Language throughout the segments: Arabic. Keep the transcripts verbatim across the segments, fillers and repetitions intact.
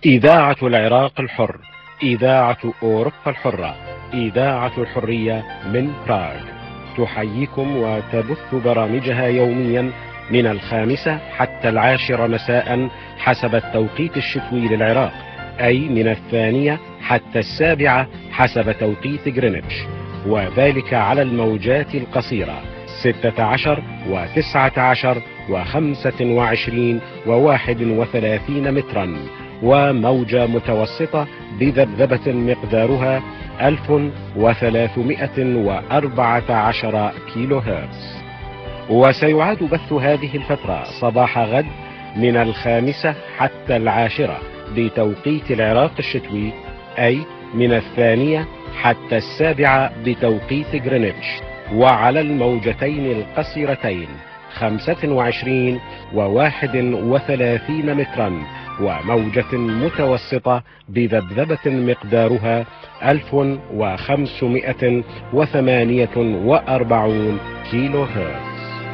إذاعة العراق الحر، إذاعة أوروبا الحرة، إذاعة الحرية من براغ، تحييكم وتبث برامجها يوميا من الخامسة حتى العاشرة مساء حسب التوقيت الشتوي للعراق، أي من الثانية حتى السابعة حسب توقيت غرينتش، وذلك على الموجات القصيرة ستة عشر وتسعة عشر وخمسة وعشرين وواحد وثلاثين مترا، وموجة متوسطة بذبذبة مقدارها ألف وثلاثمائة وأربعة عشر كيلو هرتز. وسيعاد بث هذه الفترة صباح غد من الخامسة حتى العاشرة بتوقيت العراق الشتوي، أي من الثانية حتى السابعة بتوقيت غرينتش، وعلى الموجتين القصيرتين خمسة وعشرين وواحد وثلاثين مترا، وموجة متوسطة بذبذبة مقدارها ألف وخمسمائة وثمانية وأربعين كيلو هرتز.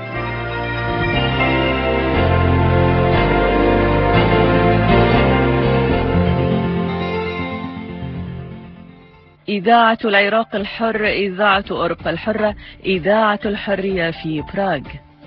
إذاعة العراق الحر، إذاعة أوروبا الحرة، إذاعة الحرية في براغ.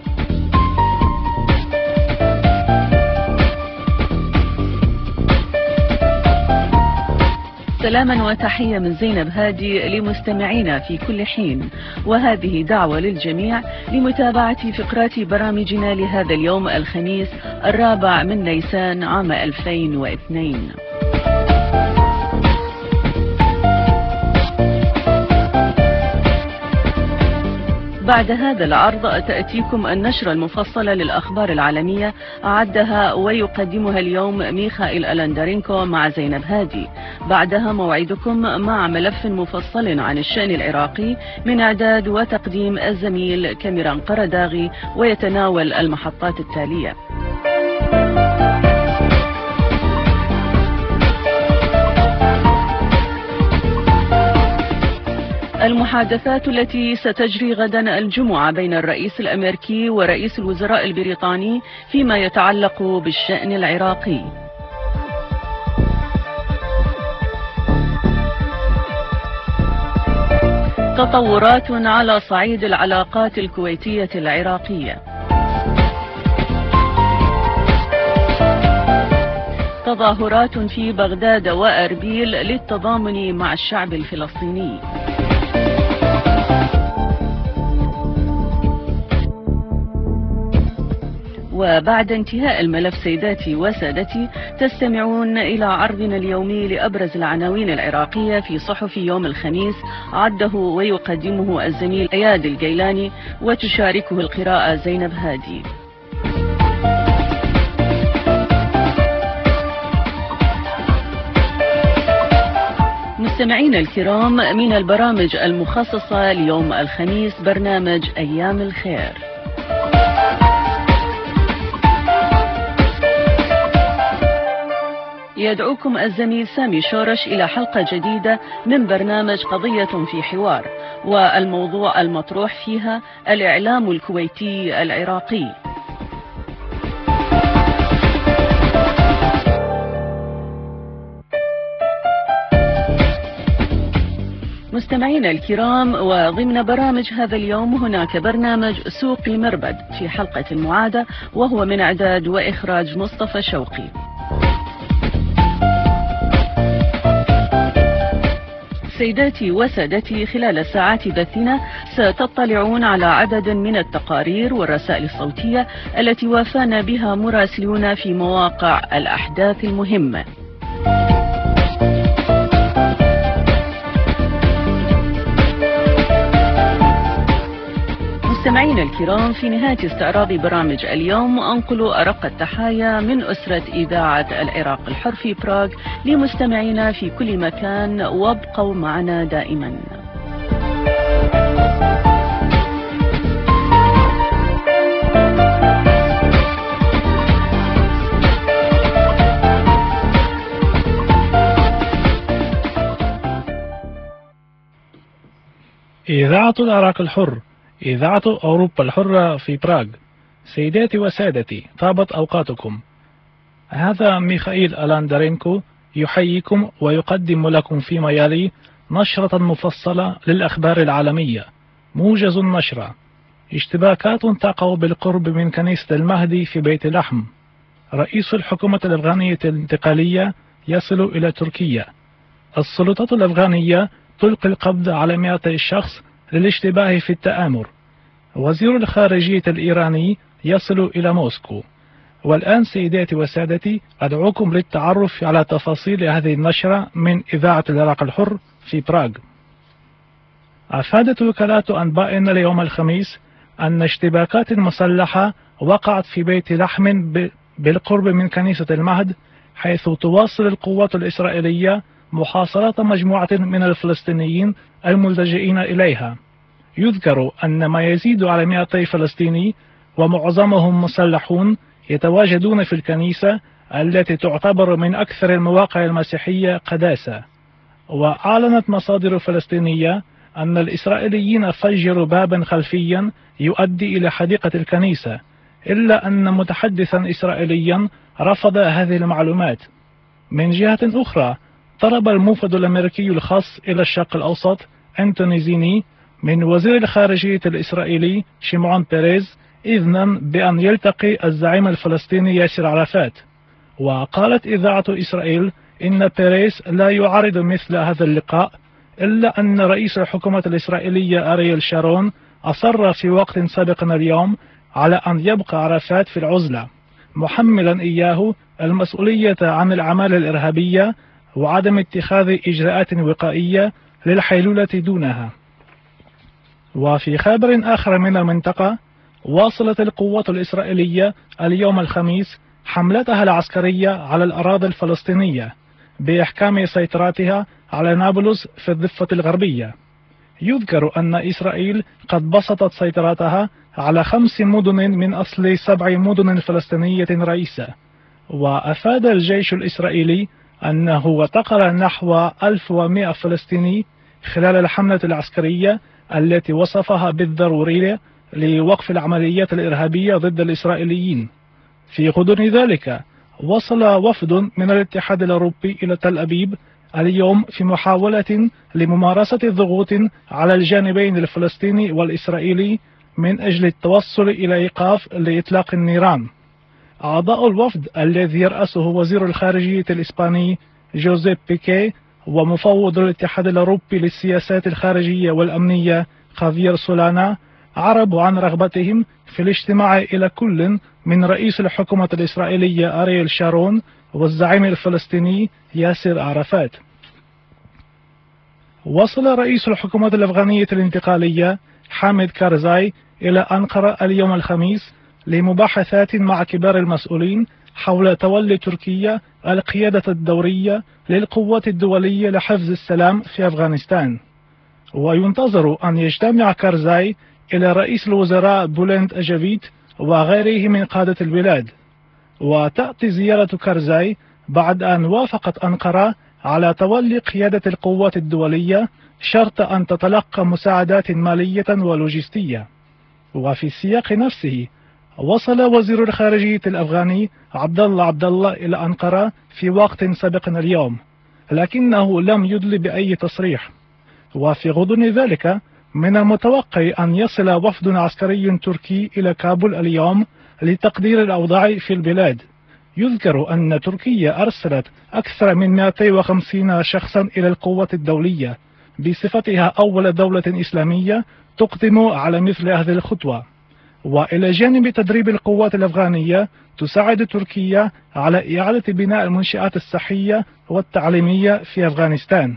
سلاما وتحية من زينب هادي لمستمعينا في كل حين، وهذه دعوة للجميع لمتابعة فقرات برامجنا لهذا اليوم الخميس الرابع من نيسان عام ألفين واثنين. بعد هذا العرض تأتيكم النشرة المفصلة للأخبار العالمية، أعدها ويقدمها اليوم ميخائيل ألاندارينكو مع زينب هادي. بعدها موعدكم مع ملف مفصل عن الشأن العراقي من إعداد وتقديم الزميل كاميران قرداغي، ويتناول المحطات التالية: المحادثات التي ستجري غدا الجمعة بين الرئيس الأمريكي ورئيس الوزراء البريطاني فيما يتعلق بالشأن العراقي. تطورات على صعيد العلاقات الكويتية العراقية. تظاهرات في بغداد وأربيل للتضامن مع الشعب الفلسطيني. وبعد انتهاء الملف سيداتي وسادتي، تستمعون إلى عرضنا اليومي لأبرز العناوين العراقية في صحف يوم الخميس، عده ويقدمه الزميل اياد الجيلاني، وتشاركه القراءة زينب هادي. مستمعين الكرام، من البرامج المخصصة ليوم الخميس برنامج أيام الخير. يدعوكم الزميل سامي شورش إلى حلقة جديدة من برنامج قضية في حوار، والموضوع المطروح فيها الإعلام الكويتي العراقي. مستمعينا الكرام، وضمن برامج هذا اليوم هناك برنامج سوق المربد في حلقة المعادة، وهو من إعداد وإخراج مصطفى شوقي. سيداتي وسادتي، خلال ساعات بثنا ستطلعون على عدد من التقارير والرسائل الصوتية التي وافانا بها مراسلون في مواقع الأحداث المهمة. مستمعينا الكرام، في نهاية استعراض برامج اليوم أنقل أرق التحايا من أسرة إذاعة العراق الحر في براغ لمستمعينا في كل مكان، وابقوا معنا دائما. إذاعة العراق الحر، إذاعة أوروبا الحرة في براغ. سيداتي وسادتي، طابت أوقاتكم. هذا ميخائيل ألاندارينكو يحييكم ويقدم لكم فيما يلي نشرة مفصلة للأخبار العالمية. موجز النشرة: اشتباكات تقع بالقرب من كنيسة المهدي في بيت لحم. رئيس الحكومة الأفغانية الانتقالية يصل إلى تركيا. السلطات الأفغانية تلقي القبض على مئتي شخص للاشتباه في التآمر. وزير الخارجية الإيراني يصل إلى موسكو. والآن سيداتي وسادتي أدعوكم للتعرف على تفاصيل هذه النشرة من إذاعة العراق الحر في براغ. أفادت وكالة أنبائنا اليوم الخميس أن اشتباكات مسلحة وقعت في بيت لحم بالقرب من كنيسة المهد، حيث تواصل القوات الإسرائيلية محاصرة مجموعة من الفلسطينيين الملتجئين إليها. يذكر أن ما يزيد على مئتي فلسطيني ومعظمهم مسلحون يتواجدون في الكنيسة التي تعتبر من أكثر المواقع المسيحية قداسة. وأعلنت مصادر فلسطينية أن الإسرائيليين فجروا بابا خلفيا يؤدي إلى حديقة الكنيسة، إلا أن متحدثا إسرائيليا رفض هذه المعلومات. من جهة أخرى، طلب الموفد الأمريكي الخاص إلى الشرق الأوسط أنتوني زيني من وزير الخارجية الإسرائيلي شيمعون بيريز إذنا بأن يلتقي الزعيم الفلسطيني ياسر عرفات. وقالت إذاعة إسرائيل إن بيريز لا يعارض مثل هذا اللقاء، إلا أن رئيس الحكومة الإسرائيلية أرييل شارون أصر في وقت سابق اليوم على أن يبقى عرفات في العزلة، محملا إياه المسؤولية عن الأعمال الإرهابية وعدم اتخاذ إجراءات وقائية للحيلولة دونها. وفي خبر آخر من المنطقة، واصلت القوات الإسرائيلية اليوم الخميس حملتها العسكرية على الأراضي الفلسطينية بإحكام سيطرتها على نابلس في الضفة الغربية. يذكر أن إسرائيل قد بسطت سيطرتها على خمس مدن من أصل سبع مدن فلسطينية رئيسة. وأفاد الجيش الإسرائيلي أنه اعتقل نحو ألف ومئة فلسطيني خلال الحملة العسكرية التي وصفها بالضرورية لوقف العمليات الإرهابية ضد الإسرائيليين. في غضون ذلك، وصل وفد من الاتحاد الأوروبي إلى تل أبيب اليوم في محاولة لممارسة ضغوط على الجانبين الفلسطيني والإسرائيلي من أجل التوصل إلى إيقاف لإطلاق النيران. أعضاء الوفد الذي يرأسه وزير الخارجية الإسباني جوزيف بيكي ومفوض الاتحاد الأوروبي للسياسات الخارجية والأمنية خافير سولانا عربوا عن رغبتهم في الاجتماع إلى كل من رئيس الحكومة الإسرائيلية أرييل شارون والزعيم الفلسطيني ياسر عرفات. وصل رئيس الحكومة الأفغانية الانتقالية حامد كارزاي إلى أنقرة اليوم الخميس لمباحثات مع كبار المسؤولين حول تولي تركيا القيادة الدورية للقوات الدولية لحفظ السلام في أفغانستان. وينتظر أن يجتمع كارزاي إلى رئيس الوزراء بولند أجافيت وغيره من قادة البلاد. وتأتي زيارة كارزاي بعد أن وافقت أنقرة على تولي قيادة القوات الدولية شرط أن تتلقى مساعدات مالية ولوجستية. وفي السياق نفسه، وصل وزير الخارجية الأفغاني عبد الله عبد الله إلى أنقرة في وقت سابق اليوم، لكنه لم يدل بأي تصريح. وفي غضون ذلك، من المتوقع أن يصل وفد عسكري تركي إلى كابول اليوم لتقدير الأوضاع في البلاد. يذكر أن تركيا أرسلت أكثر من مئتين وخمسين شخصا إلى القوات الدولية بصفتها أول دولة إسلامية تقدم على مثل هذه الخطوة. وإلى جانب تدريب القوات الأفغانية، تساعد تركيا على إعادة بناء المنشآت الصحية والتعليمية في أفغانستان.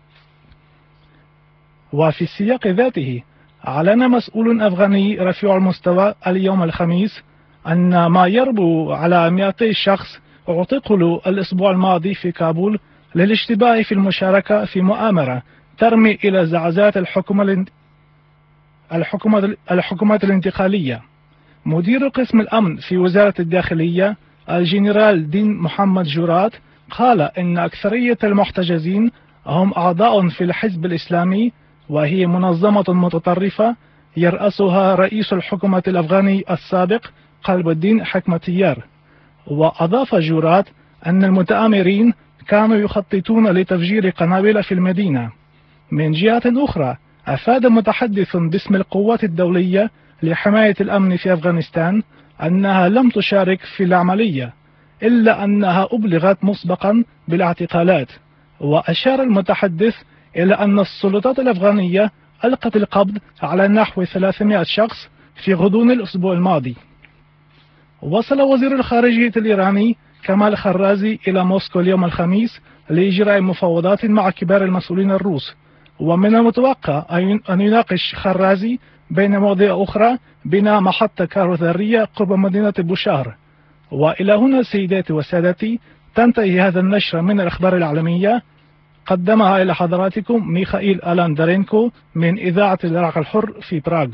وفي السياق ذاته، أعلن مسؤول أفغاني رفيع المستوى اليوم الخميس أن ما يربو على مئتي شخص اعتقلوا الأسبوع الماضي في كابول للاشتباه في المشاركة في مؤامرة ترمي إلى زعزعة الحكومة الحكومة الحكومات الانتقالية. مدير قسم الأمن في وزارة الداخلية الجنرال دين محمد جورات قال إن أكثرية المحتجزين هم أعضاء في الحزب الإسلامي، وهي منظمة متطرفة يرأسها رئيس الحكومة الأفغاني السابق قلب الدين حكمتيار. وأضاف جورات أن المتآمرين كانوا يخططون لتفجير قنابل في المدينة. من جهة أخرى، أفاد متحدث باسم القوات الدولية لحماية الأمن في أفغانستان أنها لم تشارك في العملية، إلا أنها أبلغت مسبقا بالاعتقالات. وأشار المتحدث إلى أن السلطات الأفغانية ألقت القبض على نحو ثلاثمائة شخص في غضون الأسبوع الماضي. وصل وزير الخارجية الإيراني كمال خرازي إلى موسكو اليوم الخميس لإجراء مفاوضات مع كبار المسؤولين الروس، ومن المتوقع أن يناقش خرازي بين مواضيع أخرى بناء محطة كاروذرية قرب مدينة بوشهر. وإلى هنا سيداتي وسادتي تنتهي هذا النشر من الأخبار العالمية، قدمها إلى حضراتكم ميخائيل ألاندرينكو من إذاعة العراق الحر في براغ.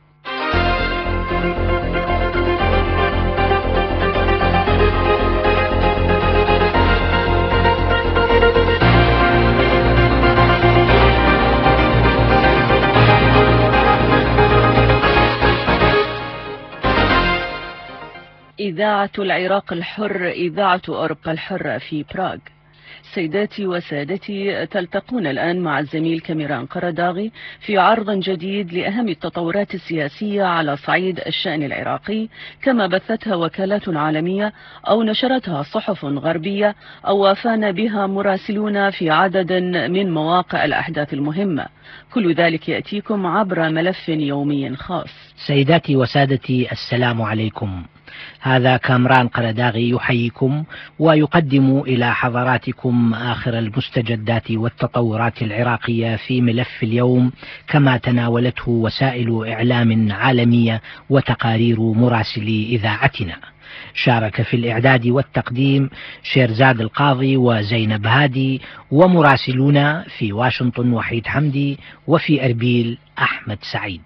إذاعة العراق الحر، إذاعة أوروبا الحرة في براغ. سيداتي وسادتي، تلتقون الآن مع الزميل كاميران قرداغي في عرض جديد لأهم التطورات السياسية على صعيد الشأن العراقي، كما بثتها وكالات عالمية أو نشرتها صحف غربية أو وافانا بها مراسلون في عدد من مواقع الأحداث المهمة. كل ذلك يأتيكم عبر ملف يومي خاص. سيداتي وسادتي، السلام عليكم. هذا كامران قرداغي يحييكم ويقدم إلى حضراتكم آخر المستجدات والتطورات العراقية في ملف اليوم، كما تناولته وسائل إعلام عالمية وتقارير مراسلي إذاعتنا. شارك في الإعداد والتقديم شيرزاد القاضي وزينب هادي، ومراسلون في واشنطن وحيد حمدي، وفي أربيل أحمد سعيد.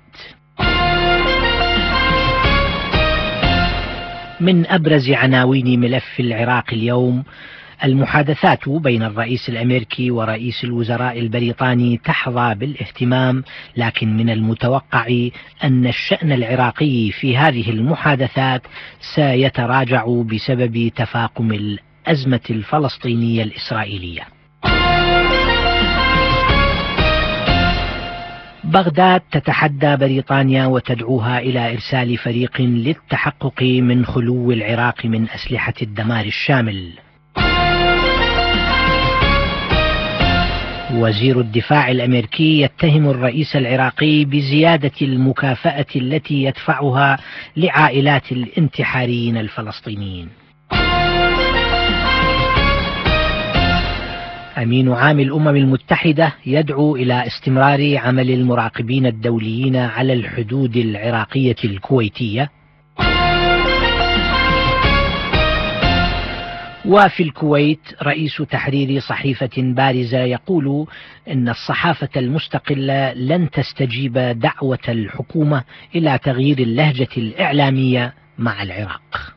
من أبرز عناوين ملف العراق اليوم: المحادثات بين الرئيس الأمريكي ورئيس الوزراء البريطاني تحظى بالاهتمام، لكن من المتوقع أن الشأن العراقي في هذه المحادثات سيتراجع بسبب تفاقم الأزمة الفلسطينية الإسرائيلية. بغداد تتحدى بريطانيا وتدعوها إلى إرسال فريق للتحقق من خلو العراق من أسلحة الدمار الشامل. وزير الدفاع الأمريكي يتهم الرئيس العراقي بزيادة المكافأة التي يدفعها لعائلات الانتحاريين الفلسطينيين. أمين عام الأمم المتحدة يدعو إلى استمرار عمل المراقبين الدوليين على الحدود العراقية الكويتية. وفي الكويت رئيس تحرير صحيفة بارزة يقول إن الصحافة المستقلة لن تستجيب دعوة الحكومة إلى تغيير اللهجة الإعلامية مع العراق.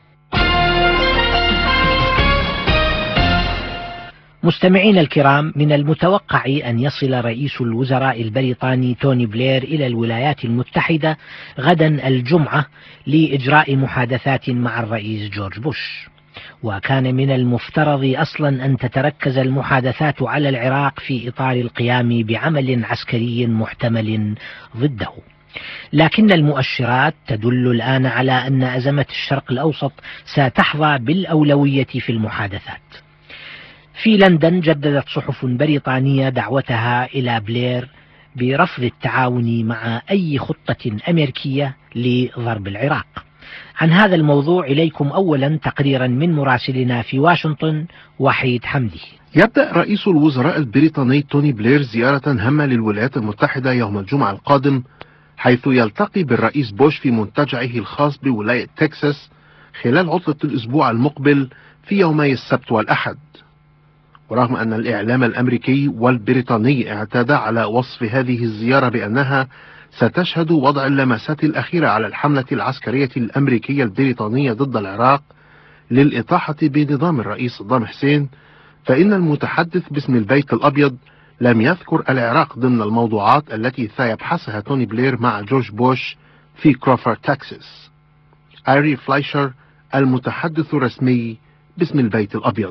مستمعين الكرام، من المتوقع أن يصل رئيس الوزراء البريطاني توني بلير إلى الولايات المتحدة غدا الجمعة لإجراء محادثات مع الرئيس جورج بوش، وكان من المفترض أصلا أن تتركز المحادثات على العراق في إطار القيام بعمل عسكري محتمل ضده، لكن المؤشرات تدل الآن على أن أزمة الشرق الأوسط ستحظى بالأولوية في المحادثات. في لندن جددت صحف بريطانية دعوتها إلى بلير برفض التعاون مع أي خطة أمريكية لضرب العراق. عن هذا الموضوع إليكم أولا تقريرا من مراسلنا في واشنطن وحيد حمدي. يبدأ رئيس الوزراء البريطاني توني بلير زيارة هامة للولايات المتحدة يوم الجمعة القادم، حيث يلتقي بالرئيس بوش في منتجعه الخاص بولاية تكساس خلال عطلة الأسبوع المقبل في يومي السبت والأحد. ورغم أن الإعلام الأمريكي والبريطاني اعتاد على وصف هذه الزيارة بأنها ستشهد وضع اللمسات الأخيرة على الحملة العسكرية الأمريكية البريطانية ضد العراق للإطاحة بنظام الرئيس صدام حسين، فإن المتحدث باسم البيت الأبيض لم يذكر العراق ضمن الموضوعات التي سيبحثها توني بلير مع جورج بوش في كروفورد تكساس. آري فلايشر المتحدث الرسمي باسم البيت الأبيض: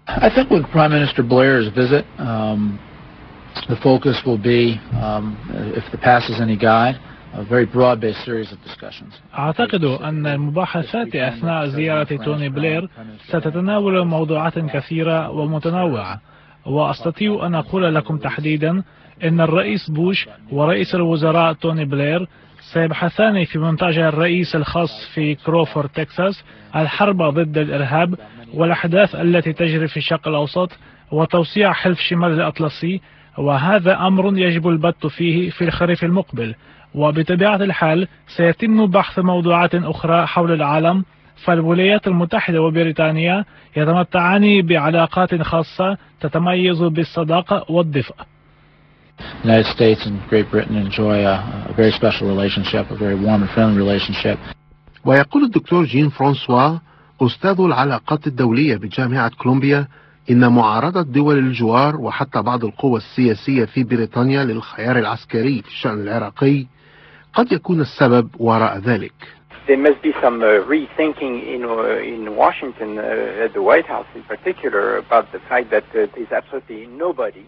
I think with Prime Minister Blair's visit, um, the focus will be, um, if the past is any guide, a very broad-based series of discussions. أعتقد أن المباحثات أثناء زيارة توني بلير ستتناول موضوعات كثيرة ومتنوعة، وأستطيع أن أقول لكم تحديدا أن الرئيس بوش ورئيس الوزراء توني بلير سيبحثان في منتجع الرئيس الخاص في كروفورد تكساس الحرب ضد الإرهاب والأحداث التي تجري في الشرق الأوسط وتوسيع حلف شمال الأطلسي، وهذا أمر يجب البت فيه في الخريف المقبل. وبطبيعة الحال سيتم بحث موضوعات أخرى حول العالم، فالولايات المتحدة وبريطانيا يتمتعان بعلاقات خاصة تتميز بالصداقة والدفء. The United States and Great Britain enjoy a, a very special relationship, a very warm and friendly relationship. ويقول الدكتور جين فرانسوا أستاذ العلاقات الدولية بجامعة كولومبيا إن معارضة دول الجوار وحتى بعض القوى السياسية في بريطانيا للخيار العسكري في الشأن العراقي قد يكون السبب وراء ذلك. There must be some uh, rethinking in uh, in Washington uh, at the White House in particular about the fact that uh, there's absolutely nobody.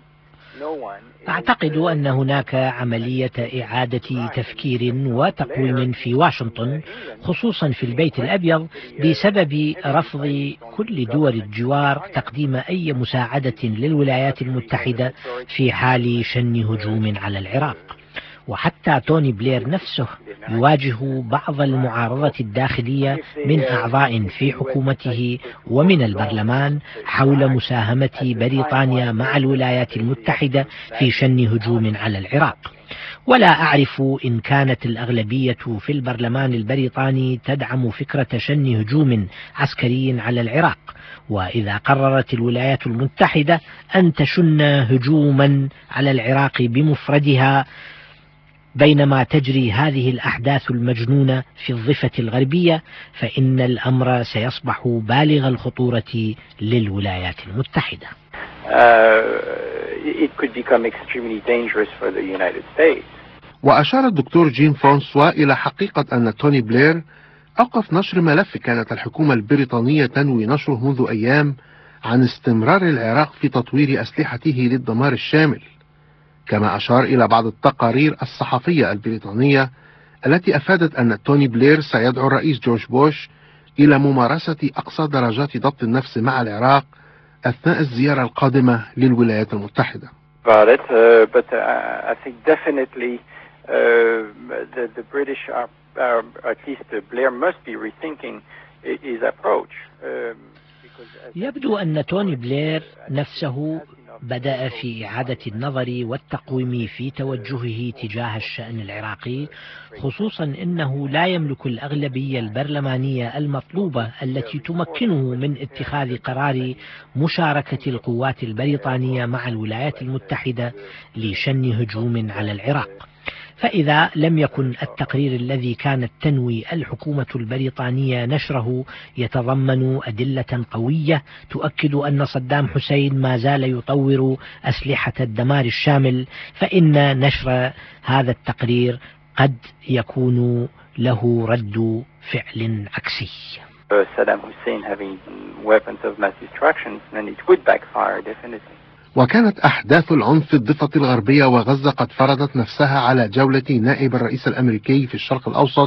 أعتقد أن هناك عملية إعادة تفكير وتقويم في واشنطن خصوصا في البيت الأبيض بسبب رفض كل دول الجوار تقديم أي مساعدة للولايات المتحدة في حال شن هجوم على العراق. وحتى توني بلير نفسه يواجه بعض المعارضة الداخلية من أعضاء في حكومته ومن البرلمان حول مساهمة بريطانيا مع الولايات المتحدة في شن هجوم على العراق. ولا أعرف إن كانت الأغلبية في البرلمان البريطاني تدعم فكرة شن هجوم عسكري على العراق، وإذا قررت الولايات المتحدة أن تشن هجوما على العراق بمفردها بينما تجري هذه الأحداث المجنونة في الضفة الغربية، فإن الأمر سيصبح بالغ الخطورة للولايات المتحدة. Uh, it could become extremely dangerous for the United States. وأشار الدكتور جين فرانسوا إلى حقيقة أن توني بلير أوقف نشر ملف كانت الحكومة البريطانية تنوي نشره منذ أيام عن استمرار العراق في تطوير أسلحته للدمار الشامل، كما أشار إلى بعض التقارير الصحفية البريطانية التي أفادت أن توني بلير سيدعو الرئيس جورج بوش إلى ممارسة أقصى درجات ضبط النفس مع العراق أثناء الزيارة القادمة للولايات المتحدة. About it, uh, but uh, I think definitely uh, the, the British are, are, at least uh, Blair must be rethinking his approach. Um, يبدو أن توني بلير نفسه بدأ في إعادة النظر والتقويم في توجهه تجاه الشأن العراقي، خصوصا أنه لا يملك الأغلبية البرلمانية المطلوبة التي تمكنه من اتخاذ قرار مشاركة القوات البريطانية مع الولايات المتحدة لشن هجوم على العراق. فإذا لم يكن التقرير الذي كانت تنوي الحكومة البريطانية نشره يتضمن أدلة قوية تؤكد أن صدام حسين ما زال يطور أسلحة الدمار الشامل، فإن نشر هذا التقرير قد يكون له رد فعل عكسي. Saddam Hussein having weapons of mass destruction, then it would backfire definitely. وكانت أحداث العنف في الضفة الغربية وغزة قد فرضت نفسها على جولة نائب الرئيس الأمريكي في الشرق الأوسط،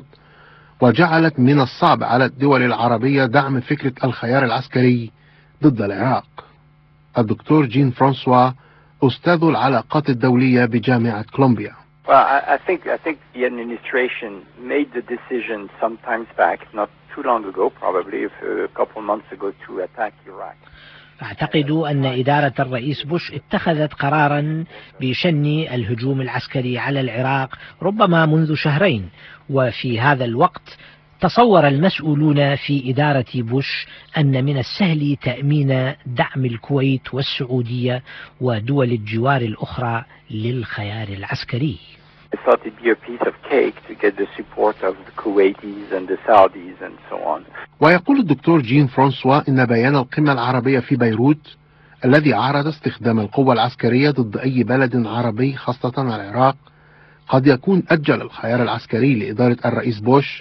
وجعلت من الصعب على الدول العربية دعم فكرة الخيار العسكري ضد العراق. الدكتور جين فرانسوا أستاذ العلاقات الدولية بجامعة كولومبيا. Well, I, I think I think the administration made the decision some times back, not too long ago, probably a couple months ago, to attack Iraq. أعتقد أن إدارة الرئيس بوش اتخذت قرارا بشن الهجوم العسكري على العراق ربما منذ شهرين، وفي هذا الوقت تصور المسؤولون في إدارة بوش أن من السهل تأمين دعم الكويت والسعودية ودول الجوار الأخرى للخيار العسكري. I thought it'd be a piece of cake to get the support of the Kuwaitis and the Saudis and so on. ويقول الدكتور جين فرانسوا إن بيان القمة العربية في بيروت الذي عارض استخدام القوة العسكرية ضد أي بلد عربي خاصة العراق قد يكون أجل الخيار العسكري لإدارة الرئيس بوش،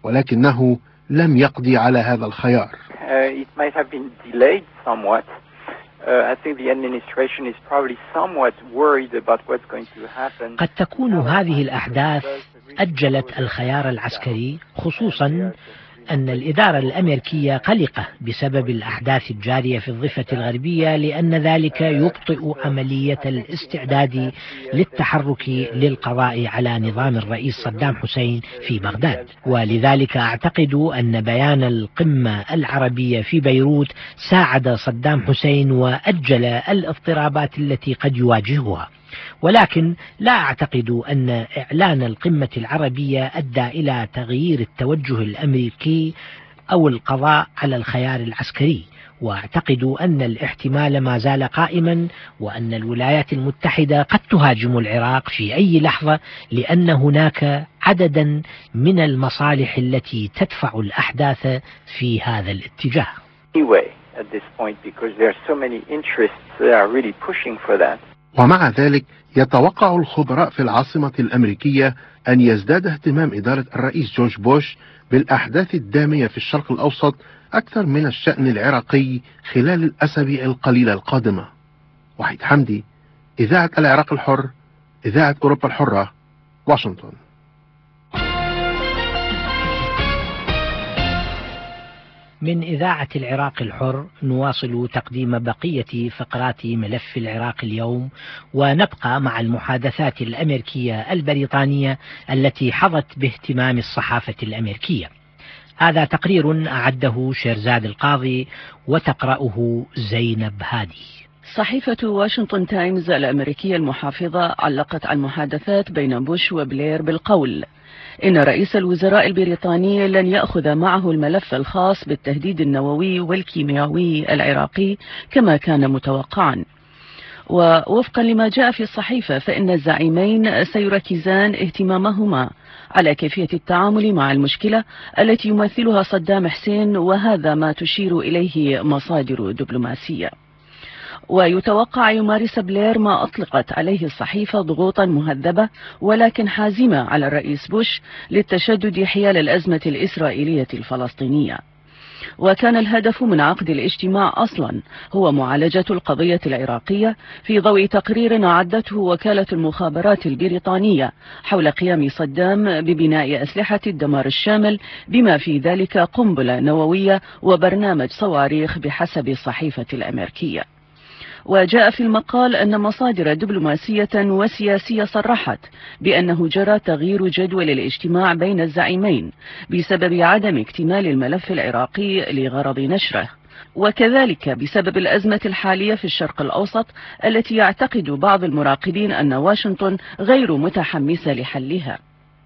ولكنه لم يقضي على هذا الخيار. Uh, it might have been delayed somewhat, Uh, I think the administration is probably somewhat worried about what's going to happen. قد تكون هذه الأحداث أجلت الخيار العسكري، خصوصا أن الإدارة الأمريكية قلقة بسبب الأحداث الجارية في الضفة الغربية، لأن ذلك يبطئ عملية الاستعداد للتحرك للقضاء على نظام الرئيس صدام حسين في بغداد. ولذلك أعتقد أن بيان القمة العربية في بيروت ساعد صدام حسين وأجل الاضطرابات التي قد يواجهها. ولكن لا أعتقد أن إعلان القمة العربية أدى إلى تغيير التوجه الأمريكي أو القضاء على الخيار العسكري، وأعتقد أن الاحتمال ما زال قائما، وأن الولايات المتحدة قد تهاجم العراق في أي لحظة، لأن هناك عددا من المصالح التي تدفع الأحداث في هذا الاتجاه. ومع ذلك يتوقع الخبراء في العاصمة الأمريكية أن يزداد اهتمام إدارة الرئيس جورج بوش بالأحداث الدامية في الشرق الأوسط أكثر من الشأن العراقي خلال الأسابيع القليلة القادمة. وحيد حمدي، إذاعة العراق الحر، إذاعة أوروبا الحرة، واشنطن. من إذاعة العراق الحر نواصل تقديم بقية فقرات ملف العراق اليوم، ونبقى مع المحادثات الأمريكية البريطانية التي حظت باهتمام الصحافة الأمريكية. هذا تقرير أعده شيرزاد القاضي وتقرأه زينب هادي. صحيفة واشنطن تايمز الأمريكية المحافظة علقت على المحادثات بين بوش وبلير بالقول إن رئيس الوزراء البريطاني لن يأخذ معه الملف الخاص بالتهديد النووي والكيميائي العراقي كما كان متوقعا. ووفقا لما جاء في الصحيفة فإن الزعيمين سيركزان اهتمامهما على كيفية التعامل مع المشكلة التي يمثلها صدام حسين، وهذا ما تشير إليه مصادر دبلوماسية. ويتوقع يمارس بلير ما أطلقت عليه الصحيفة ضغوطا مهذبة ولكن حازمة على الرئيس بوش للتشدد حيال الأزمة الإسرائيلية الفلسطينية. وكان الهدف من عقد الاجتماع أصلا هو معالجة القضية العراقية في ضوء تقرير أعدته وكالة المخابرات البريطانية حول قيام صدام ببناء أسلحة الدمار الشامل بما في ذلك قنبلة نووية وبرنامج صواريخ بحسب الصحيفة الأمريكية. وجاء في المقال أن مصادر دبلوماسية وسياسية صرحت بأنه جرى تغيير جدول الاجتماع بين الزعيمين بسبب عدم اكتمال الملف العراقي لغرض نشره، وكذلك بسبب الأزمة الحالية في الشرق الأوسط التي يعتقد بعض المراقبين أن واشنطن غير متحمسة لحلها.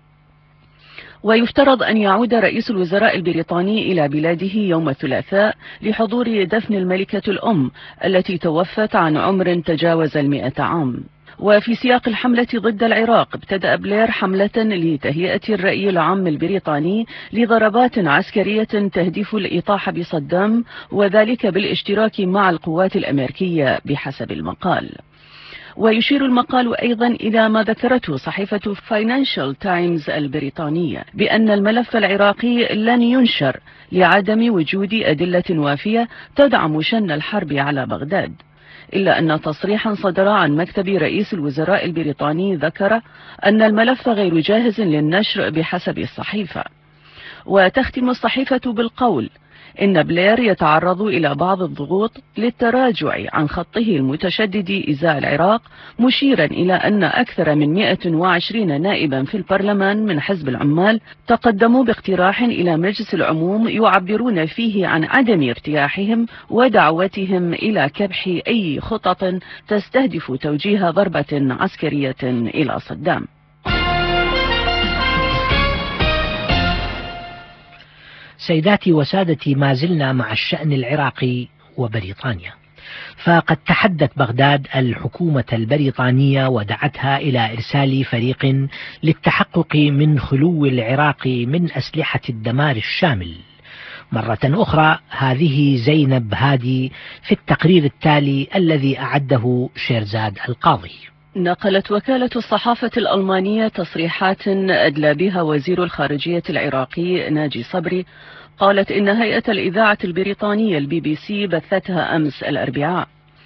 ويفترض أن يعود رئيس الوزراء البريطاني إلى بلاده يوم الثلاثاء لحضور دفن الملكة الأم التي توفت عن عمر تجاوز المئة عام. وفي سياق الحملة ضد العراق ابتدأ بلير حملة لتهيئة الرأي العام البريطاني لضربات عسكرية تهدف الإطاحة بصدام، وذلك بالاشتراك مع القوات الأمريكية بحسب المقال. ويشير المقال أيضا إلى ما ذكرته صحيفة فاينانشال تايمز البريطانية بأن الملف العراقي لن ينشر لعدم وجود أدلة وافية تدعم شن الحرب على بغداد، إلا أن تصريحا صدر عن مكتب رئيس الوزراء البريطاني ذكر أن الملف غير جاهز للنشر بحسب الصحيفة. وتختم الصحيفة بالقول إن بلير يتعرض إلى بعض الضغوط للتراجع عن خطه المتشدد إزاء العراق، مشيرا إلى أن أكثر من مئة وعشرين نائبا في البرلمان من حزب العمال تقدموا باقتراح إلى مجلس العموم يعبرون فيه عن عدم ارتياحهم ودعوتهم إلى كبح أي خطط تستهدف توجيه ضربة عسكرية إلى صدام. سيداتي وسادتي، ما زلنا مع الشأن العراقي وبريطانيا. فقد تحدت بغداد الحكومة البريطانية ودعتها إلى إرسال فريق للتحقق من خلو العراق من أسلحة الدمار الشامل. مرة أخرى هذه زينب هادي في التقرير التالي الذي أعده شيرزاد القاضي. نقلت وكالة الصحافة الألمانية تصريحات أدلى بها وزير الخارجية العراقي ناجي صبري، قالت إن هيئة الإذاعة البريطانية البي بي سي بثتها أمس الأربعاء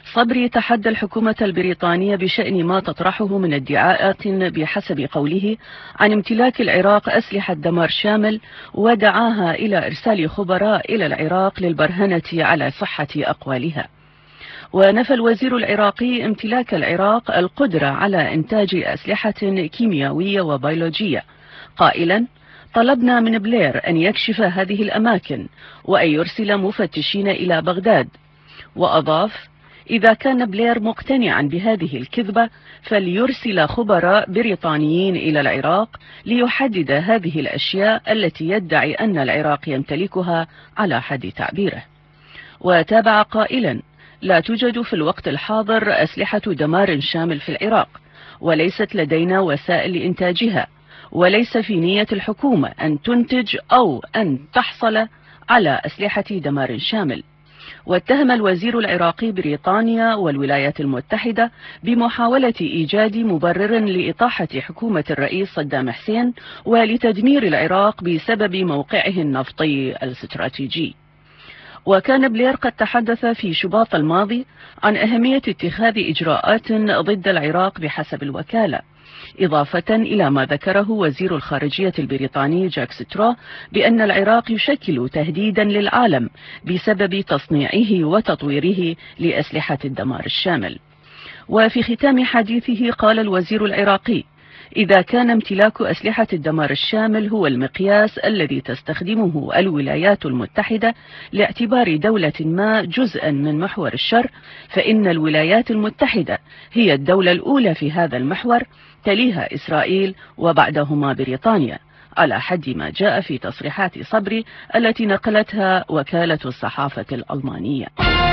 صبري تحدى الحكومة البريطانية بشأن ما تطرحه من ادعاءات بحسب قوله عن امتلاك العراق أسلحة دمار شامل، ودعاها إلى إرسال خبراء إلى العراق للبرهنة على صحة أقوالها. ونفى الوزير العراقي امتلاك العراق القدرة على إنتاج أسلحة كيميائية وبيولوجية، قائلا: طلبنا من بلير أن يكشف هذه الأماكن وأن يرسل مفتشين إلى بغداد. وأضاف: إذا كان بلير مقتنعا بهذه الكذبة فليرسل خبراء بريطانيين إلى العراق ليحدد هذه الأشياء التي يدعي أن العراق يمتلكها على حد تعبيره. وتابع قائلا: لا توجد في الوقت الحاضر أسلحة دمار شامل في العراق، وليست لدينا وسائل لإنتاجها، وليس في نية الحكومة أن تنتج أو أن تحصل على أسلحة دمار شامل. واتهم الوزير العراقي بريطانيا والولايات المتحدة بمحاولة إيجاد مبرر لإطاحة حكومة الرئيس صدام حسين ولتدمير العراق بسبب موقعه النفطي الاستراتيجي. وكان بلير قد تحدث في شباط الماضي عن أهمية اتخاذ إجراءات ضد العراق بحسب الوكالة، إضافة إلى ما ذكره وزير الخارجية البريطاني جاك سترو بأن العراق يشكل تهديدا للعالم بسبب تصنيعه وتطويره لأسلحة الدمار الشامل. وفي ختام حديثه قال الوزير العراقي: إذا كان امتلاك أسلحة الدمار الشامل هو المقياس الذي تستخدمه الولايات المتحدة لاعتبار دولة ما جزءا من محور الشر، فإن الولايات المتحدة هي الدولة الأولى في هذا المحور، تليها إسرائيل وبعدهما بريطانيا، على حد ما جاء في تصريحات صبري التي نقلتها وكالة الصحافة الألمانية.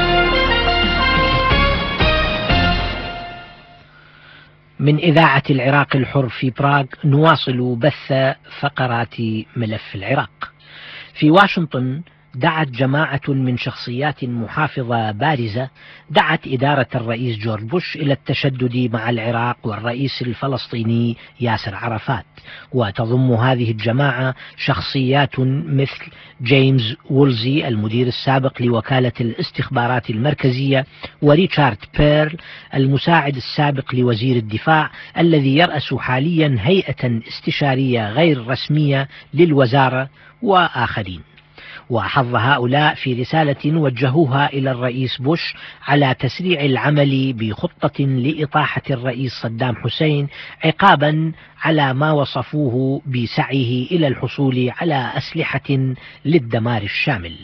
من إذاعة العراق الحر في براغ نواصل بث فقرات ملف العراق. في واشنطن دعت جماعة من شخصيات محافظة بارزة دعت إدارة الرئيس جورج بوش إلى التشدد مع العراق والرئيس الفلسطيني ياسر عرفات، وتضم هذه الجماعة شخصيات مثل جيمس وولزي المدير السابق لوكالة الاستخبارات المركزية، وريتشارد بيرل المساعد السابق لوزير الدفاع الذي يرأس حاليا هيئة استشارية غير رسمية للوزارة، وآخرين. وحظ هؤلاء في رسالة وجهوها إلى الرئيس بوش على تسريع العمل بخطة لإطاحة الرئيس صدام حسين عقابا على ما وصفوه بسعيه إلى الحصول على أسلحة للدمار الشامل.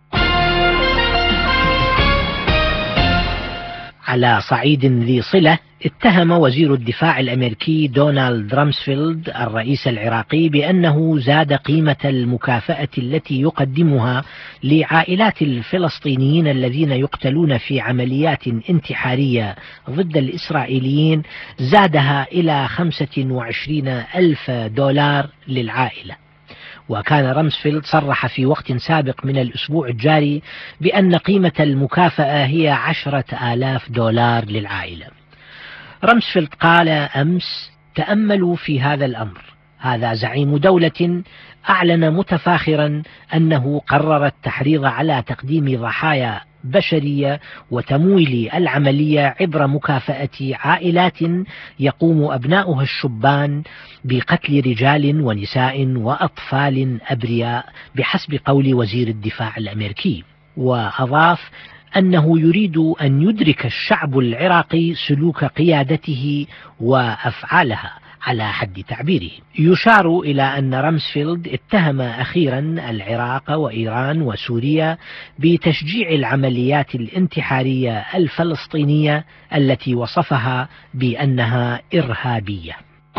على صعيد ذي صلة، اتهم وزير الدفاع الأمريكي دونالد رامسفيلد الرئيس العراقي بأنه زاد قيمة المكافأة التي يقدمها لعائلات الفلسطينيين الذين يقتلون في عمليات انتحارية ضد الإسرائيليين، زادها إلى خمسة وعشرين ألف دولار للعائلة. وكان رامسفيلد صرح في وقت سابق من الأسبوع الجاري بأن قيمة المكافأة هي عشرة آلاف دولار للعائلة. رامسفيلد قال أمس: تأملوا في هذا الأمر، هذا زعيم دولة أعلن متفاخرا أنه قرر التحريض على تقديم ضحايا بشرية وتمويل العملية عبر مكافأة عائلات يقوم أبناؤها الشبان بقتل رجال ونساء وأطفال أبرياء بحسب قول وزير الدفاع الأمريكي. وأضاف أنه يريد أن يدرك الشعب العراقي سلوك قيادته وأفعالها على حد تعبيره. يشار إلى أن رامسفيلد اتهم أخيرا العراق وإيران وسوريا بتشجيع العمليات الانتحارية الفلسطينية التي وصفها بأنها إرهابية.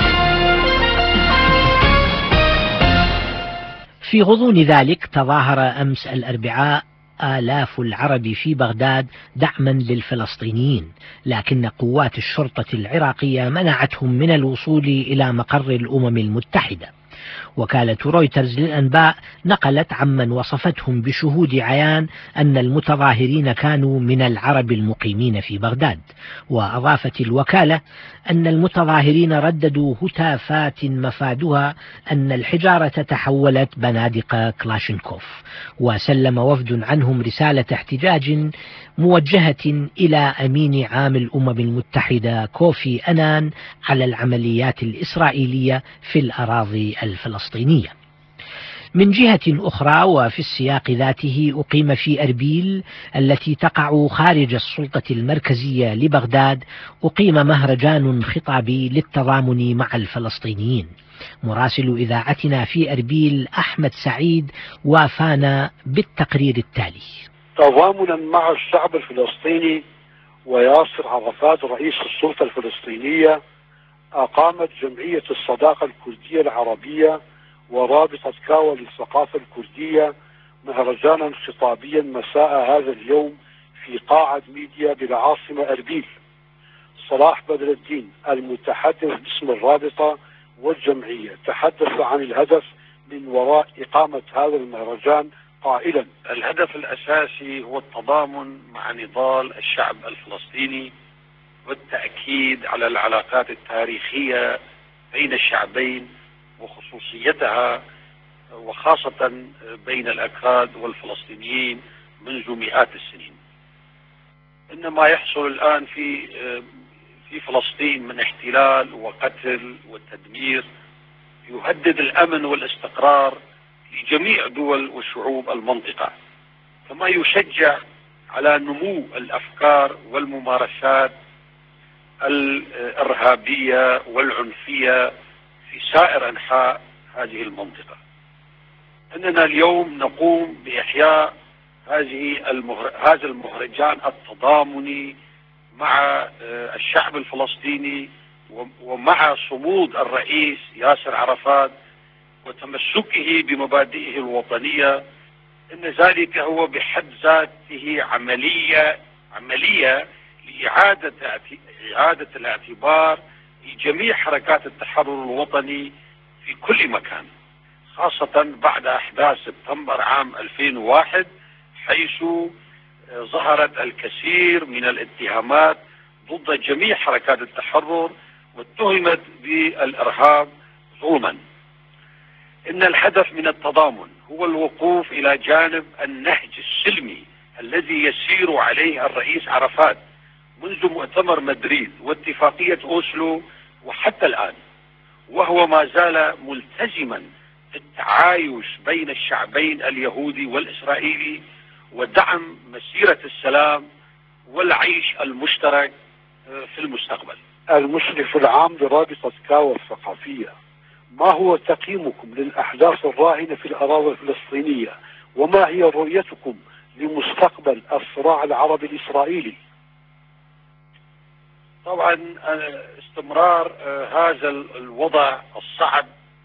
في غضون ذلك تظاهر أمس الأربعاء آلاف العرب في بغداد دعما للفلسطينيين، لكن قوات الشرطة العراقية منعتهم من الوصول إلى مقر الأمم المتحدة. وكالة رويترز للأنباء نقلت عمن وصفتهم بشهود عيان أن المتظاهرين كانوا من العرب المقيمين في بغداد. وأضافت الوكالة أن المتظاهرين رددوا هتافات مفادها أن الحجارة تحولت بنادق كلاشينكوف. وسلم وفد عنهم رسالة احتجاج موجهة إلى أمين عام الأمم المتحدة كوفي أنان على العمليات الإسرائيلية في الأراضي الفلسطينية. من جهة أخرى وفي السياق ذاته أقيم في أربيل التي تقع خارج السلطة المركزية لبغداد أقيم مهرجان خطابي للتضامن مع الفلسطينيين. مراسل إذاعتنا في أربيل أحمد سعيد وافانا بالتقرير التالي. تضامنا مع الشعب الفلسطيني وياسر عرفات رئيس السلطة الفلسطينية، أقامت جمعية الصداقة الكردية العربية ورابطة كاوا للثقافة الكردية مهرجانا خطابيا مساء هذا اليوم في قاعة ميديا بالعاصمة أربيل. صلاح بدر الدين المتحدث باسم الرابطة والجمعية تحدث عن الهدف من وراء إقامة هذا المهرجان قائلا: الهدف الأساسي هو التضامن مع نضال الشعب الفلسطيني والتأكيد على العلاقات التاريخية بين الشعبين وخصوصيتها وخاصة بين الأكراد والفلسطينيين منذ مئات السنين. إن ما يحصل الآن في في فلسطين من احتلال وقتل وتدمير يهدد الأمن والاستقرار لجميع دول وشعوب المنطقة، كما يشجع على نمو الأفكار والممارسات الإرهابية والعنفية في سائر أنحاء هذه المنطقة. أننا اليوم نقوم بإحياء هذه المهر... هذا المهرجان التضامني مع الشعب الفلسطيني ومع صمود الرئيس ياسر عرفات وتمسكه بمبادئه الوطنية. إن ذلك هو بحد ذاته عملية عملية لإعادة إعادة الاعتبار لجميع حركات التحرر الوطني في كل مكان، خاصة بعد أحداث سبتمبر عام ألفين وواحد، حيث ظهرت الكثير من الاتهامات ضد جميع حركات التحرر واتهمت بالإرهاب ظلما. إن الهدف من التضامن هو الوقوف إلى جانب النهج السلمي الذي يسير عليه الرئيس عرفات منذ مؤتمر مدريد واتفاقية أوسلو وحتى الآن، وهو ما زال ملتزما بالتعايش بين الشعبين اليهودي والإسرائيلي ودعم مسيرة السلام والعيش المشترك في المستقبل. المشرف العام لرابطة كاوا الثقافية، ما هو تقييمكم للأحداث الراهنة في الأراضي الفلسطينية، وما هي رؤيتكم لمستقبل الصراع العربي الإسرائيلي؟ طبعا استمرار هذا الوضع الصعب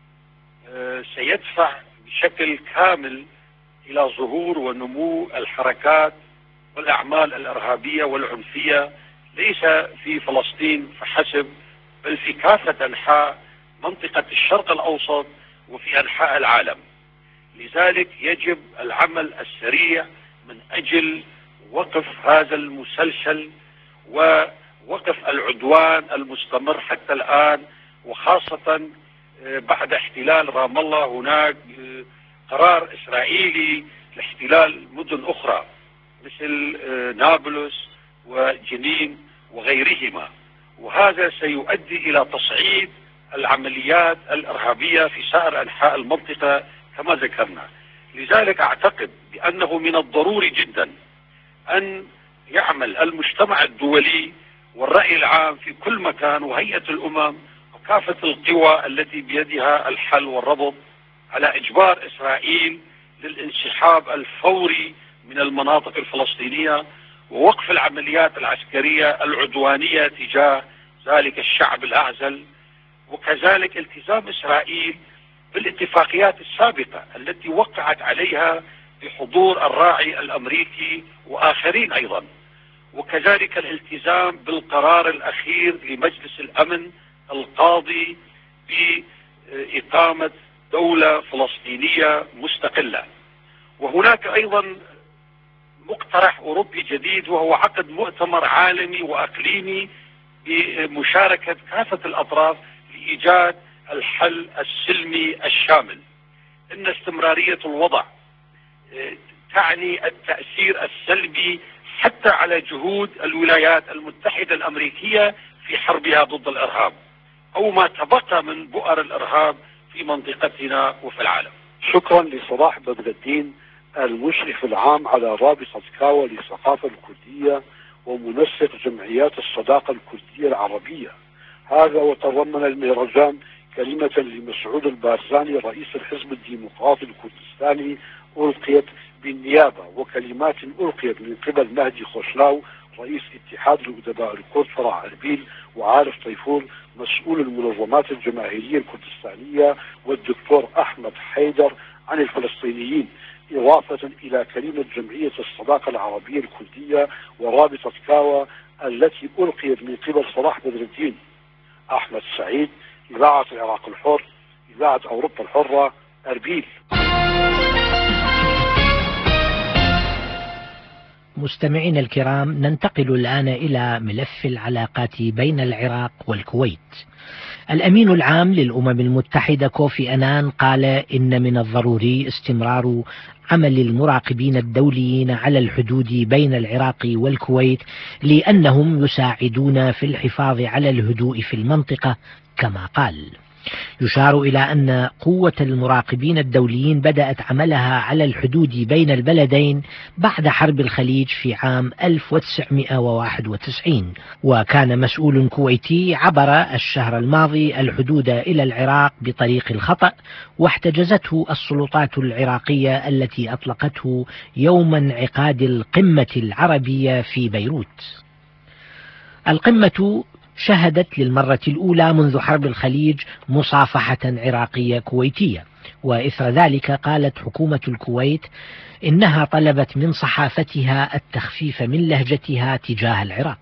سيدفع بشكل كامل إلى ظهور ونمو الحركات والأعمال الإرهابية والعنفية، ليس في فلسطين فحسب بل في كافة أنحاء منطقة الشرق الأوسط وفي أنحاء العالم. لذلك يجب العمل السريع من أجل وقف هذا المسلسل ووقف العدوان المستمر حتى الآن، وخاصة بعد احتلال رام الله هناك قرار إسرائيلي لاحتلال مدن أخرى مثل نابلس وجنين وغيرهما، وهذا سيؤدي إلى تصعيد العمليات الإرهابية في سائر أنحاء المنطقة كما ذكرنا. لذلك أعتقد بأنه من الضروري جدا أن يعمل المجتمع الدولي والرأي العام في كل مكان وهيئة الأمم وكافة القوى التي بيدها الحل والربط على إجبار إسرائيل للانسحاب الفوري من المناطق الفلسطينية ووقف العمليات العسكرية العدوانية تجاه ذلك الشعب الأعزل، وكذلك التزام إسرائيل بالاتفاقيات السابقة التي وقعت عليها بحضور الراعي الأمريكي وآخرين أيضا، وكذلك الالتزام بالقرار الأخير لمجلس الأمن القاضي بإقامة دولة فلسطينية مستقلة. وهناك أيضا مقترح أوروبي جديد، وهو عقد مؤتمر عالمي وأقليمي بمشاركة كافة الأطراف لإيجاد الحل السلمي الشامل. إن استمرارية الوضع تعني التأثير السلبي حتى على جهود الولايات المتحدة الأمريكية في حربها ضد الإرهاب، أو ما تبقى من بؤر الإرهاب في منطقتنا وفي العالم. شكرا لصلاح بدر الدين المشرف العام على رابطة كاوا للثقافة الكردية ومنسق جمعيات الصداقة الكردية العربية. هذا وتضمن المهرجان كلمة لمسعود البارزاني رئيس الحزب الديمقراطي الكردستاني ألقيت بالنيابة، وكلمات ألقيت من قبل مهدي خوشلاو رئيس اتحاد الأدباء الكرد فرع أربيل، وعارف طيفور مسؤول المنظمات الجماهيرية الكردستانية، والدكتور أحمد حيدر عن الفلسطينيين، إضافة إلى كلمة جمعية الصداقة العربية الكردية ورابطة كاوا التي ألقيت من قبل صلاح بدر الدين. أحمد سعيد، إذاعة العراق الحر، إذاعة أوروبا الحرة، أربيل. مستمعينا الكرام، ننتقل الآن إلى ملف العلاقات بين العراق والكويت. الأمين العام للأمم المتحدة كوفي أنان قال إن من الضروري استمرار عمل المراقبين الدوليين على الحدود بين العراق والكويت، لأنهم يساعدون في الحفاظ على الهدوء في المنطقة كما قال. يشار إلى أن قوة المراقبين الدوليين بدأت عملها على الحدود بين البلدين بعد حرب الخليج في عام ألف وتسعمئة وواحد وتسعين، وكان مسؤول كويتي عبر الشهر الماضي الحدود إلى العراق بطريق الخطأ، واحتجزته السلطات العراقية التي أطلقته يوم انعقاد القمة العربية في بيروت. القمة شهدت للمرة الأولى منذ حرب الخليج مصافحة عراقية كويتية، وإثر ذلك قالت حكومة الكويت إنها طلبت من صحافتها التخفيف من لهجتها تجاه العراق.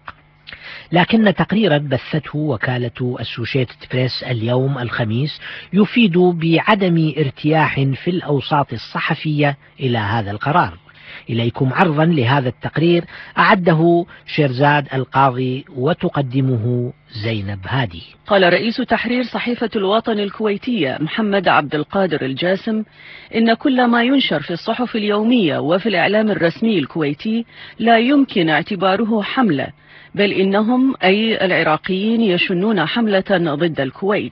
لكن تقريرا بثته وكالة أسوشيتد بريس اليوم الخميس يفيد بعدم ارتياح في الأوساط الصحفية إلى هذا القرار. إليكم عرضا لهذا التقرير أعده شيرزاد القاضي وتقدمه زينب هادي. قال رئيس تحرير صحيفة الوطن الكويتية محمد عبد القادر الجاسم إن كل ما ينشر في الصحف اليومية وفي الإعلام الرسمي الكويتي لا يمكن اعتباره حملة، بل إنهم أي العراقيين يشنون حملة ضد الكويت.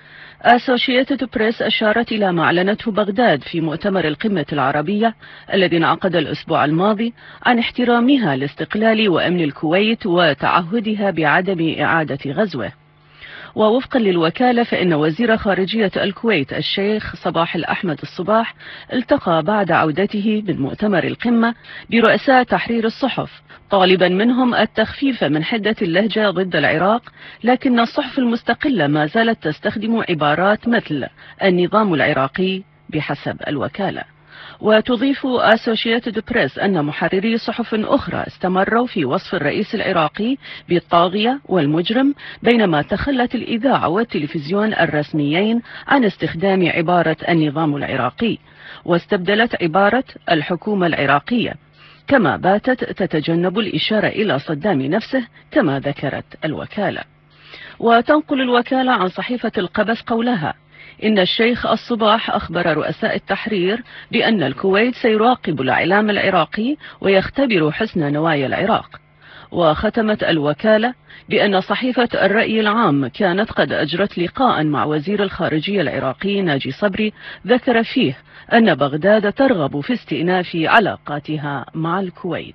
أسوشيتد بريس أشارت إلى ما أعلنته بغداد في مؤتمر القمة العربية الذي انعقد الأسبوع الماضي عن احترامها لاستقلال وأمن الكويت وتعهدها بعدم إعادة غزوه. ووفقا للوكالة فإن وزير خارجية الكويت الشيخ صباح الأحمد الصباح التقى بعد عودته من مؤتمر القمة برؤساء تحرير الصحف، طالبا منهم التخفيف من حدة اللهجة ضد العراق، لكن الصحف المستقلة ما زالت تستخدم عبارات مثل النظام العراقي بحسب الوكالة. وتضيف أسوشيتد بريس أن محرري صحف أخرى استمروا في وصف الرئيس العراقي بالطاغية والمجرم، بينما تخلت الإذاعة والتلفزيون الرسميين عن استخدام عبارة النظام العراقي واستبدلت عبارة الحكومة العراقية، كما باتت تتجنب الإشارة إلى صدام نفسه كما ذكرت الوكالة. وتنقل الوكالة عن صحيفة القبس قولها إن الشيخ الصباح أخبر رؤساء التحرير بأن الكويت سيراقب الإعلام العراقي ويختبر حسن نوايا العراق. وختمت الوكالة بأن صحيفة الرأي العام كانت قد أجرت لقاء مع وزير الخارجية العراقي ناجي صبري ذكر فيه أن بغداد ترغب في استئناف علاقاتها مع الكويت.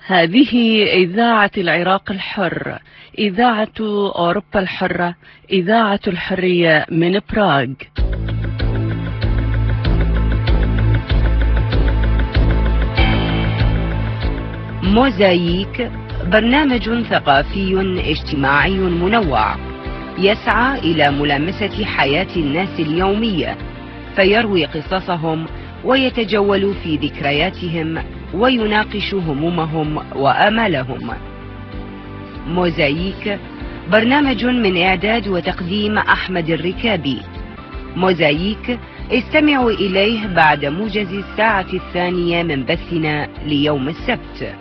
هذه إذاعة العراق الحر، إذاعة أوروبا الحرة، إذاعة الحرية من براغ. موزاييك برنامج ثقافي اجتماعي منوع يسعى إلى ملامسة حياة الناس اليومية، فيروي قصصهم ويتجول في ذكرياتهم ويناقش همومهم وآمالهم. موزاييك برنامج من إعداد وتقديم أحمد الركابي. موزاييك استمعوا إليه بعد موجز الساعة الثانية من بثنا ليوم السبت.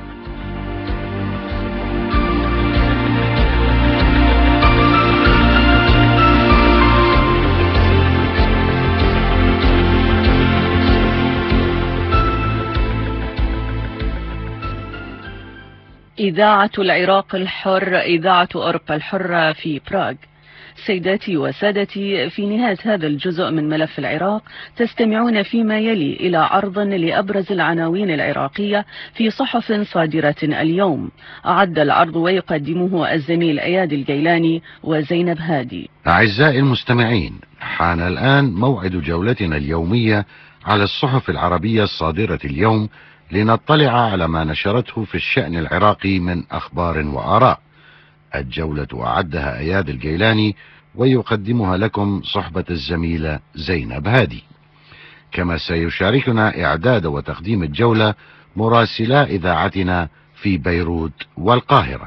إذاعة العراق الحر، إذاعة أوروبا الحرة في براغ. سيداتي وسادتي، في نهاية هذا الجزء من ملف العراق تستمعون فيما يلي إلى عرض لأبرز العناوين العراقية في صحف صادرة اليوم. أعد العرض ويقدمه الزميل أياد الجيلاني وزينب هادي. أعزائي المستمعين، حان الآن موعد جولتنا اليومية على الصحف العربية الصادرة اليوم لنطلع على ما نشرته في الشأن العراقي من أخبار وآراء. الجولة أعدها أياد الجيلاني ويقدمها لكم صحبة الزميلة زينب هادي. كما سيشاركنا إعداد وتقديم الجولة مراسلا إذاعتنا في بيروت والقاهرة.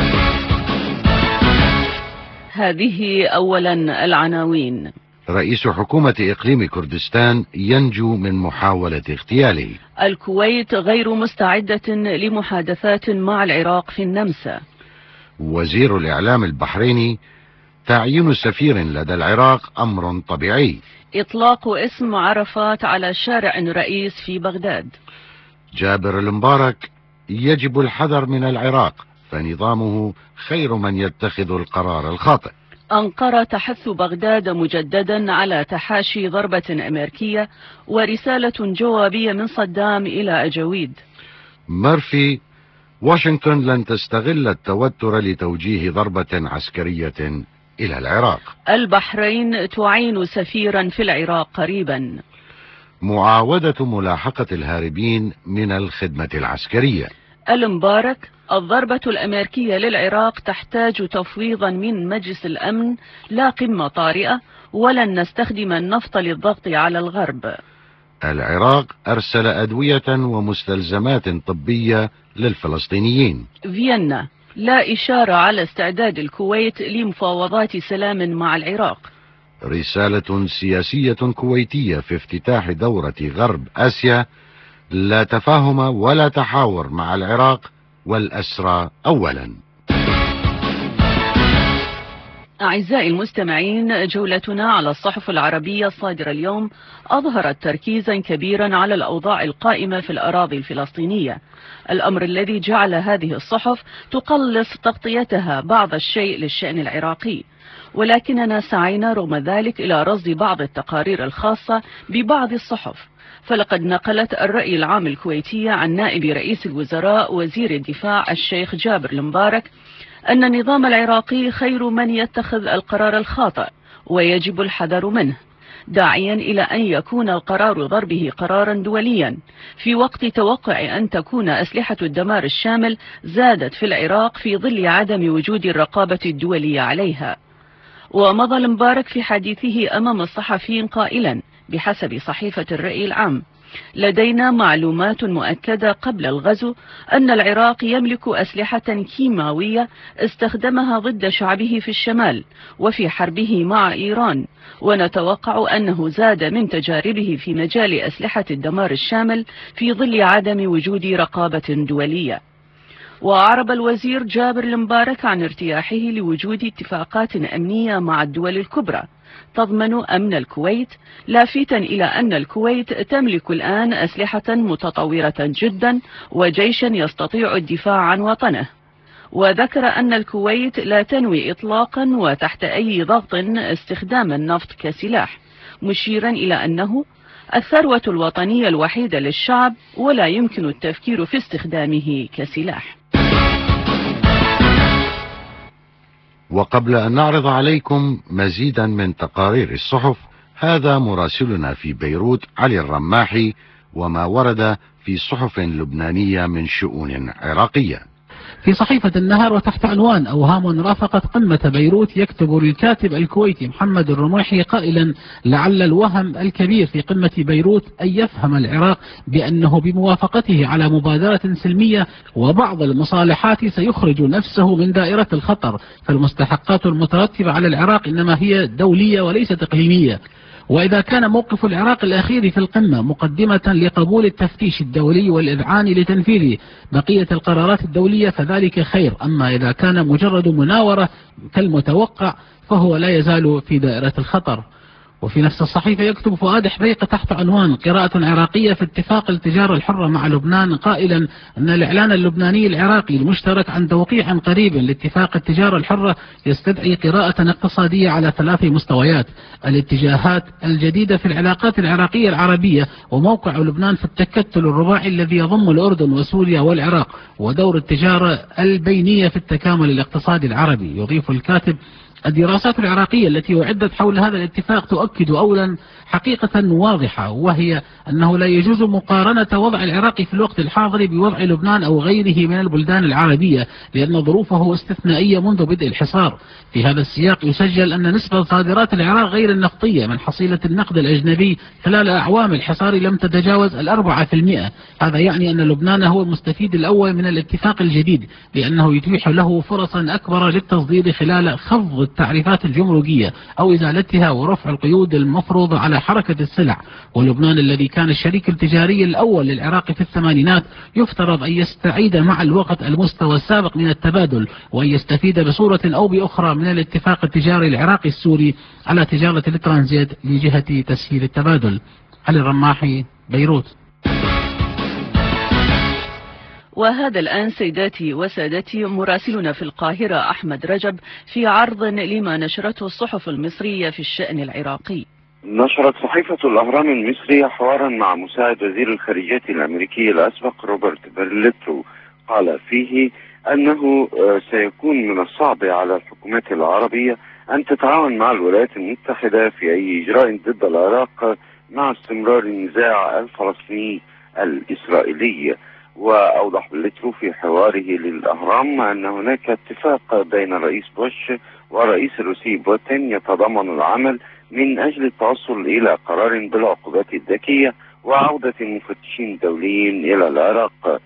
هذه أولا العناوين. رئيس حكومة إقليم كردستان ينجو من محاولة اغتياله. الكويت غير مستعدة لمحادثات مع العراق في النمسا. وزير الإعلام البحريني: تعيين سفير لدى العراق أمر طبيعي. إطلاق اسم عرفات على شارع رئيس في بغداد. جابر المبارك: يجب الحذر من العراق، فنظامه خير من يتخذ القرار الخاطئ. أنقرة تحث بغداد مجددا على تحاشي ضربة أمريكية، ورسالة جوابية من صدام إلى أجويد. ميرفي: واشنطن لن تستغل التوتر لتوجيه ضربة عسكرية إلى العراق. البحرين تعين سفيرا في العراق قريبا. معاودة ملاحقة الهاربين من الخدمة العسكرية. المبارك: الضربة الأمريكية للعراق تحتاج تفويضا من مجلس الأمن، لا قمة طارئة، ولن نستخدم النفط للضغط على الغرب. العراق أرسل أدوية ومستلزمات طبية للفلسطينيين. فيينا: لا إشارة على استعداد الكويت لمفاوضات سلام مع العراق. رسالة سياسية كويتية في افتتاح دورة غرب آسيا: لا تفاهم ولا تحاور مع العراق والأسرى أولا. أعزائي المستمعين، جولتنا على الصحف العربية الصادرة اليوم أظهرت تركيزا كبيرا على الأوضاع القائمة في الأراضي الفلسطينية، الأمر الذي جعل هذه الصحف تقلص تغطيتها بعض الشيء للشأن العراقي. ولكننا سعينا رغم ذلك إلى رصد بعض التقارير الخاصة ببعض الصحف. فلقد نقلت الرأي العام الكويتي عن نائب رئيس الوزراء وزير الدفاع الشيخ جابر المبارك أن النظام العراقي خير من يتخذ القرار الخاطئ ويجب الحذر منه، داعيا إلى أن يكون القرار ضربه قرارا دوليا في وقت توقع أن تكون أسلحة الدمار الشامل زادت في العراق في ظل عدم وجود الرقابة الدولية عليها. ومضى المبارك في حديثه أمام الصحفيين قائلا بحسب صحيفة الرأي العام: لدينا معلومات مؤكدة قبل الغزو أن العراق يملك أسلحة كيماوية استخدمها ضد شعبه في الشمال وفي حربه مع إيران، ونتوقع أنه زاد من تجاربه في مجال أسلحة الدمار الشامل في ظل عدم وجود رقابة دولية. وأعرب الوزير جابر المبارك عن ارتياحه لوجود اتفاقات أمنية مع الدول الكبرى تضمن أمن الكويت، لافتا إلى أن الكويت تملك الآن أسلحة متطورة جدا وجيشا يستطيع الدفاع عن وطنه. وذكر أن الكويت لا تنوي إطلاقا وتحت أي ضغط استخدام النفط كسلاح، مشيرا إلى أنه الثروة الوطنية الوحيدة للشعب ولا يمكن التفكير في استخدامه كسلاح. وقبل أن نعرض عليكم مزيدا من تقارير الصحف، هذا مراسلنا في بيروت علي الرماحي وما ورد في صحف لبنانية من شؤون عراقية. في صحيفة النهار وتحت عنوان أوهام رافقت قمة بيروت، يكتب الكاتب الكويتي محمد الرماحي قائلا: لعل الوهم الكبير في قمة بيروت أن يفهم العراق بأنه بموافقته على مبادرة سلمية وبعض المصالحات سيخرج نفسه من دائرة الخطر، فالمستحقات المترتبة على العراق إنما هي دولية وليست إقليمية. وإذا كان موقف العراق الأخير في القمة مقدمة لقبول التفتيش الدولي والإذعان لتنفيذ بقية القرارات الدولية فذلك خير، أما إذا كان مجرد مناورة كالمتوقع فهو لا يزال في دائرة الخطر. وفي نفس الصحيفة يكتب فؤاد حبيقة تحت عنوان قراءة عراقية في اتفاق التجارة الحرة مع لبنان قائلا أن الإعلان اللبناني العراقي المشترك عن توقيع قريب لاتفاق التجارة الحرة يستدعي قراءة اقتصادية على ثلاث مستويات: الاتجاهات الجديدة في العلاقات العراقية العربية، وموقع لبنان في التكتل الرباعي الذي يضم الأردن وسوريا والعراق، ودور التجارة البينية في التكامل الاقتصادي العربي. يضيف الكاتب: الدراسات العراقية التي أعدت حول هذا الاتفاق تؤكد أولا حقيقة واضحة، وهي أنه لا يجوز مقارنة وضع العراق في الوقت الحاضر بوضع لبنان أو غيره من البلدان العربية، لأن ظروفه استثنائية منذ بدء الحصار. في هذا السياق يسجل أن نسبة صادرات العراق غير النفطية من حصيلة النقد الأجنبي خلال أعوام الحصار لم تتجاوز الأربعة في المئة. هذا يعني أن لبنان هو المستفيد الأول من الاتفاق الجديد، لأنه يتيح له فرصا أكبر للتصدير خلال خفض التعريفات الجمركية أو إزالتها ورفع القيود المفروضة على حركة السلع. ولبنان الذي كان الشريك التجاري الأول للعراق في الثمانينات يفترض أن يستعيد مع الوقت المستوى السابق من التبادل، وأن يستفيد بصورة أو بأخرى من الاتفاق التجاري العراقي السوري على تجارة الترانزيت لجهة تسهيل التبادل. علي الرماحي، بيروت. وهذا الآن سيداتي وسادتي مراسلنا في القاهرة أحمد رجب في عرض لما نشرته الصحف المصرية في الشأن العراقي. نشرت صحيفة الأهرام المصرية حوارا مع مساعد وزير الخارجية الأمريكي الأسبق روبرت برليترو قال فيه أنه سيكون من الصعب على الحكومات العربية أن تتعاون مع الولايات المتحدة في أي إجراء ضد العراق مع استمرار النزاع الفلسطيني الإسرائيلي. وأوضح برليترو في حواره للأهرام أن هناك اتفاق بين الرئيس بوش والرئيس الروسي بوتين يتضمن العمل من أجل التوصل إلى قرار بالعقوبات الذكية وعودة المفتشين الدوليين إلى العراق.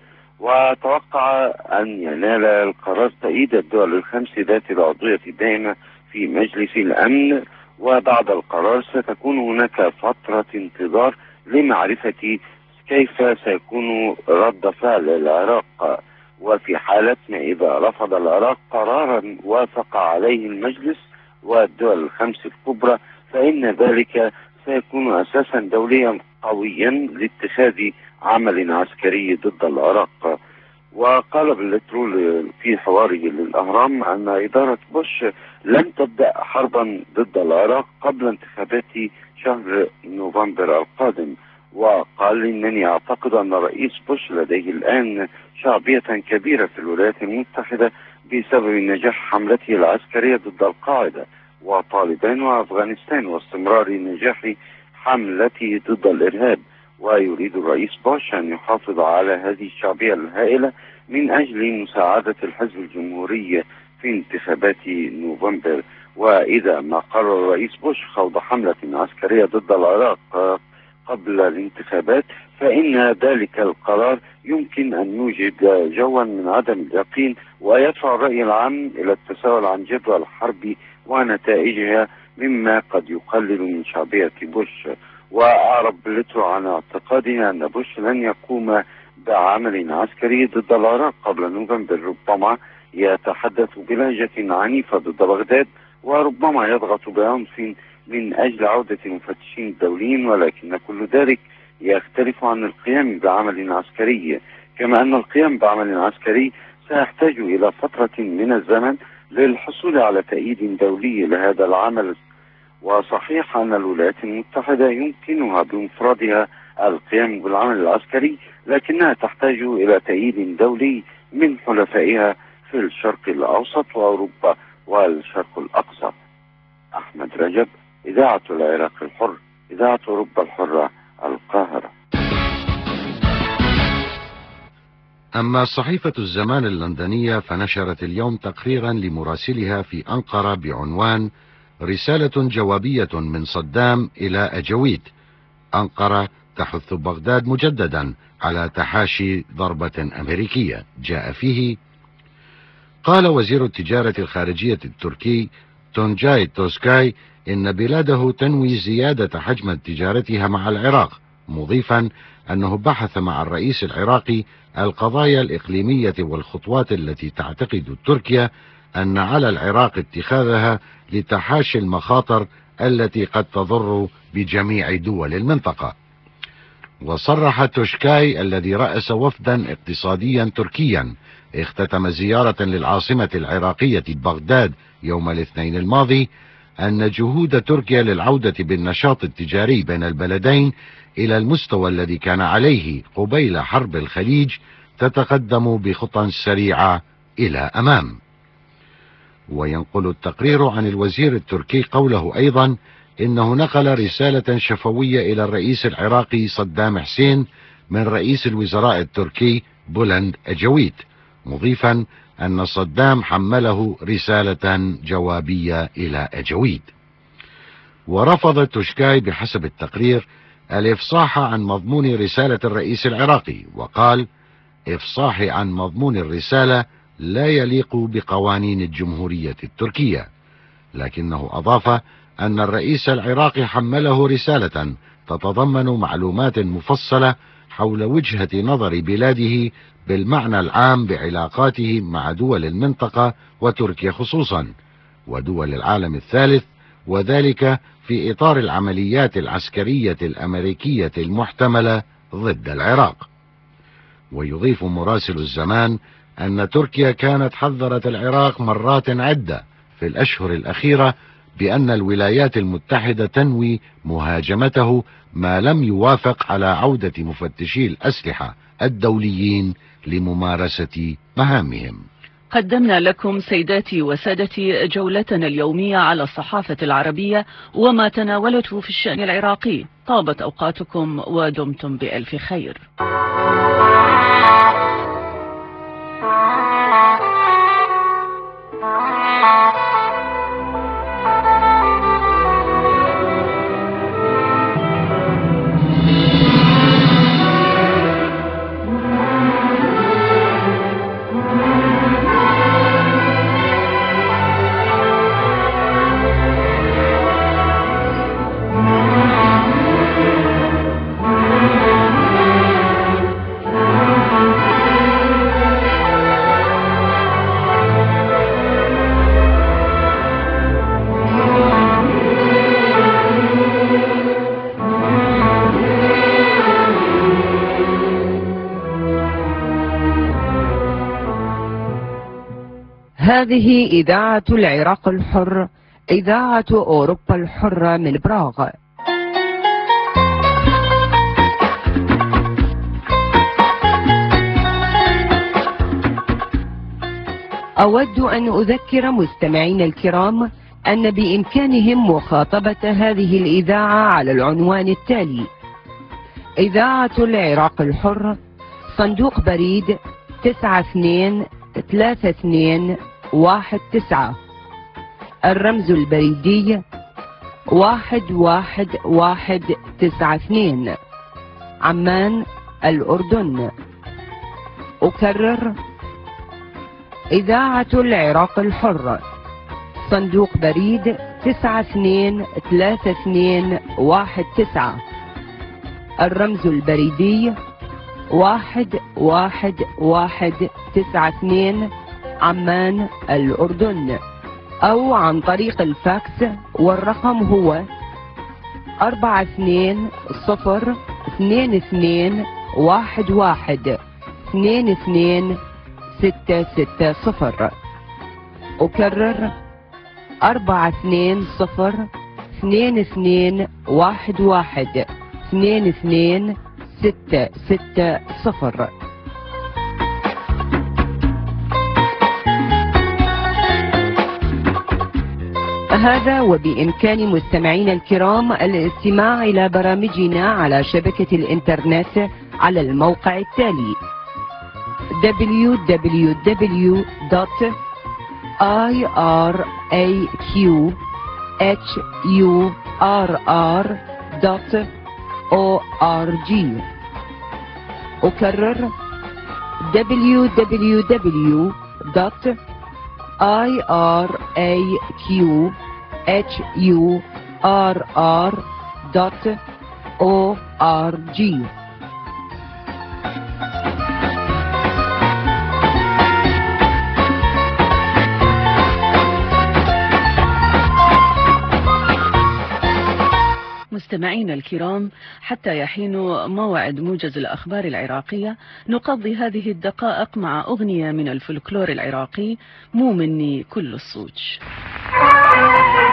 وتوقع أن ينال القرار تأييد الدول الخمس ذات العضوية الدائمة في مجلس الأمن، وبعد القرار ستكون هناك فترة انتظار لمعرفة كيف سيكون رد فعل العراق. وفي حالة ما إذا رفض العراق قرارا وافق عليه المجلس والدول الخمس الكبرى فإن ذلك سيكون أساسا دوليا قويا لاتخاذ عمل عسكري ضد العراق. وقال برليترو في حواره للأهرام أن إدارة بوش لن تبدأ حربا ضد العراق قبل انتخابات شهر نوفمبر القادم. وقال إنني أعتقد أن الرئيس بوش لديه الآن شعبية كبيرة في الولايات المتحدة بسبب نجاح حملته العسكرية ضد القاعدة وطالبان وأفغانستان واستمرار نجاح حملته ضد الإرهاب. ويريد الرئيس بوش أن يحافظ على هذه الشعبية الهائلة من أجل مساعدة الحزب الجمهوري في انتخابات نوفمبر. وإذا ما قرر الرئيس بوش خوض حملة عسكرية ضد العراق قبل الانتخابات فإن ذلك القرار يمكن أن يوجد جوا من عدم اليقين ويدفع الرأي العام إلى التساؤل عن جدوى الحرب ونتائجها، مما قد يقلل من شعبية بوش. وأعرب برليترو عن اعتقاده أن بوش لن يقوم بعمل عسكري ضد العراق قبل نوفمبر، ربما يتحدث بلهجة عنيفة ضد بغداد وربما يضغط بعنف من أجل عودة المفتشين الدوليين، ولكن كل ذلك يختلف عن القيام بعمل عسكري، كما أن القيام بعمل عسكري سيحتاج إلى فترة من الزمن للحصول على تأييد دولي لهذا العمل. وصحيح أن الولايات المتحدة يمكنها بمفردها القيام بالعمل العسكري، لكنها تحتاج إلى تأييد دولي من حلفائها في الشرق الأوسط وأوروبا والشرق الأقصى. أحمد رجب، إذاعة العراق الحر، إذاعة أوروبا الحرة، القاهرة. أما صحيفة الزمان اللندنية فنشرت اليوم تقريرا لمراسلها في أنقرة بعنوان رسالة جوابية من صدام إلى أجويد. أنقرة تحث بغداد مجددا على تحاشي ضربة أمريكية. جاء فيه: قال وزير التجارة الخارجية التركي تونجاي توسكاي إن بلاده تنوي زيادة حجم تجارتها مع العراق، مضيفا أنه بحث مع الرئيس العراقي القضايا الإقليمية والخطوات التي تعتقد تركيا أن على العراق اتخاذها لتحاشي المخاطر التي قد تضر بجميع دول المنطقة. وصرح توشكاي الذي رأس وفدا اقتصاديا تركيا اختتم زيارة للعاصمة العراقية بغداد يوم الاثنين الماضي أن جهود تركيا للعودة بالنشاط التجاري بين البلدين إلى المستوى الذي كان عليه قبيل حرب الخليج تتقدم بخطى سريعة إلى أمام. وينقل التقرير عن الوزير التركي قوله أيضا إنه نقل رسالة شفوية إلى الرئيس العراقي صدام حسين من رئيس الوزراء التركي بولند أجويد، مضيفا أن صدام حمله رسالة جوابية إلى أجويد. ورفض توشكاي بحسب التقرير الإفصاح عن مضمون رسالة الرئيس العراقي، وقال: إفصاحي عن مضمون الرسالة لا يليق بقوانين الجمهورية التركية. لكنه أضاف أن الرئيس العراقي حمله رسالة تتضمن معلومات مفصلة حول وجهة نظر بلاده بالمعنى العام بعلاقاته مع دول المنطقة وتركيا خصوصا ودول العالم الثالث، وذلك في إطار العمليات العسكرية الأمريكية المحتملة ضد العراق. ويضيف مراسل الزمان أن تركيا كانت حذرت العراق مرات عدة في الأشهر الأخيرة بأن الولايات المتحدة تنوي مهاجمته ما لم يوافق على عودة مفتشي الأسلحة الدوليين لممارسة مهامهم. قدمنا لكم سيداتي وسادتي جولتنا اليومية على الصحافة العربية وما تناولته في الشأن العراقي. طابت أوقاتكم ودمتم بألف خير. هذه إذاعة العراق الحر، إذاعة أوروبا الحرة من براغ. أود أن أذكر مستمعين الكرام أن بإمكانهم مخاطبة هذه الإذاعة على العنوان التالي: إذاعة العراق الحر، صندوق بريد تسعة اثنين ثلاثة اثنين واحد تسعة، الرمز البريدي واحد واحد واحد تسعة اثنين، عمان الأردن. أكرر: إذاعة العراق الحر، صندوق بريد تسعة اثنين ثلاثة اثنين واحد تسعة، الرمز البريدي واحد واحد واحد تسعة اثنين، عمان الأردن. أو عن طريق الفاكس، والرقم هو أربعة اثنين صفر اثنين اثنين واحد واحد اثنين اثنين ستة ستة صفر. أكرر: أربعة اثنين صفر اثنين اثنين واحد واحد اثنين اثنين ستة ستة صفر. هذا وبإمكان مستمعينا الكرام الاستماع إلى برامجنا على شبكة الإنترنت على الموقع التالي دبليو دبليو دبليو دوت آي آر إيه كيو إتش يو آر آر دوت أو آر جي. أكرر دبليو دبليو دبليو دوت آي آر إيه كيو إتش يو آر آر دوت أو آر جي. مستمعينا الكرام، حتى يحين موعد موجز الأخبار العراقية نقضي هذه الدقائق مع أغنية من الفلكلور العراقي مو مني كل الصوج.